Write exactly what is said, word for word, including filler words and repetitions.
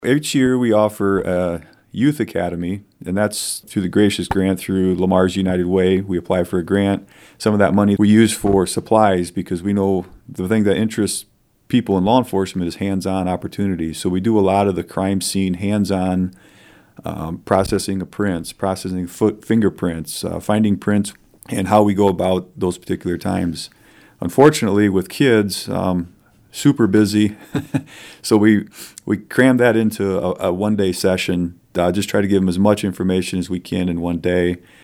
Each year we offer a youth academy, and that's through the Gracious Grant through Lamar's United Way. We apply for a grant. Some of that money we use for supplies because we know the thing that interests people in law enforcement is hands-on opportunities. So we do a lot of the crime scene hands-on um, processing of prints, processing foot fingerprints, uh, finding prints, and how we go about those particular times. Unfortunately, with kids, um, super busy, so we we cram that into a, a one-day session. Uh, just try to give them as much information as we can in one day.